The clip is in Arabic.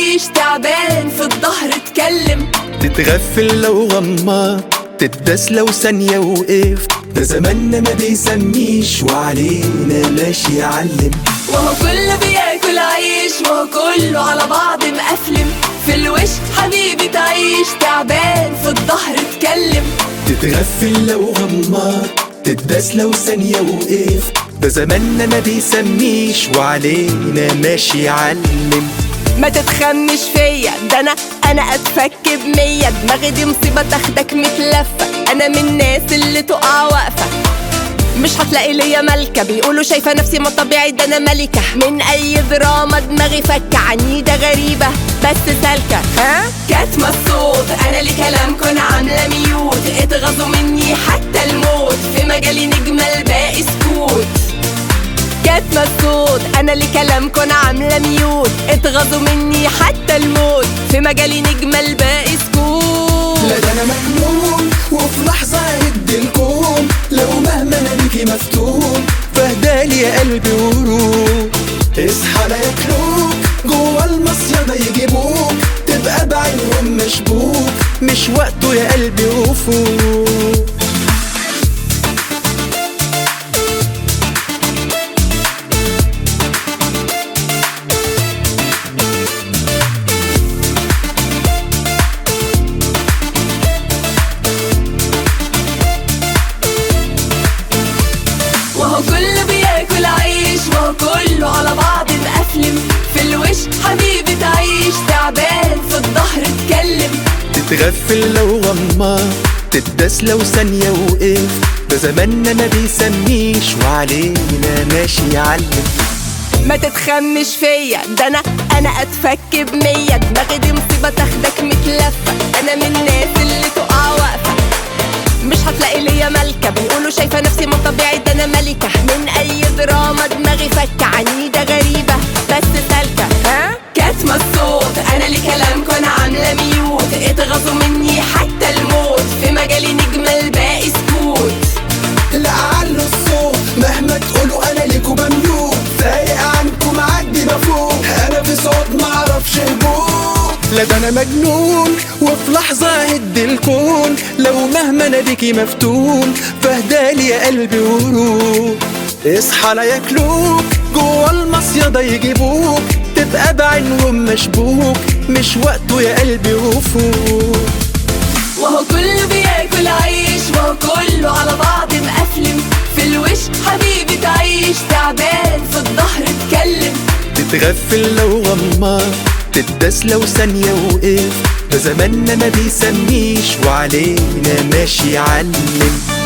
تعيش تعبان في الظهر اتكلم. تتغفل لو غمض، تتداس لو ثانية وقفت. ده زماننا ما بيسميش وعلينا ماشي يعلم. وهو كله بياكل عيش وهو كله على بعض مقفلم. في الوش حبيبي تعيش تعبان في الظهر اتكلم. تتغفل لو غمض، تتداس لو ثانية وقفت. ده زماننا ما بيسميش وعلينا ماشي يعلم. ما تتخمش فيا، ده انا اتفك ب100. دماغي دي مصيبة تاخدك متلفة. انا من الناس اللي تقع واقفة، مش هتلاقي ليا ملكة. بيقولوا شايفة نفسي ما طبيعي، ده انا ملكة من اي دراما. دماغي فكة عنيدة غريبة بس سالكة. كاتمة الصوت، انا لي كلامكم انا عاملة ميوت. اتغاظوا مني حتى الموت، في مجالي نجمة الباقي سكوت. كاتمة الصوت، انا لي كلامكم انا عاملة ميوت. اتغاظوا مني حتى الموت، في مجالي نجمة الباقي سكوت. لا ده انا مجنون وفي لحظة هد الكون. لو مهما انا بيكي مفتون، فاهدالي يا قلبي وروح. اصحى لا ياكلوك جوا المصيدة يجيبوك. تبقى بعينهم مشبوك، مش وقته يا قلبي وفوق. وهو كله بياكل عيش وهو كله على بعض مقفلم. في الوش حبيبي تعيش تعبان في الظهر اتكلم. تتغفل لو غمض، تتداس لو ثانية وقف. ده زماننا ما بيسميش وعلينا ماشي يعلم. ما تتخمش فيا، ده انا اتفك ب100. دماغي دي مصيبة تاخدك متلفة. انا من الناس اللي تقع واقفة، مش هتلاقي ليا ملكة. بيقولوا شايفة نفسي ما طبيعي، ده انا ملكة من اي دراما. دماغي فكة عنيدة غريبة بس سالكة. كاتمة الصوت، انا لي كلامكم انا عاملة ميوت. اتغاظوا مني حتى الموت، في مجالي نجمة الباقي سكوت. لا علوا الصوت مهما تقولوا، انا ليكوا بملوك. فايق عنكم معدي مفوق، انا في صوت معرفش هبوط. لا ده انا مجنون وفي لحظة هد الكون. لو مهما انا بيكي مفتون، فاهدالي يا قلبي وروح. اصحى لا ياكلوك جوا المصيدة يجيبوك. تبقى بعينهم مشبوك، مش وقته يا قلبي وفوق. وهو كله بياكل عيش وهو كله على بعض مقفلم. في الوش حبيبي تعيش تعبان في الظهر اتكلم. تتغفل لو غمض، تتداس لو ثانية وقف. ده زماننا ما بيسميش وعلينا ماشي يعلم.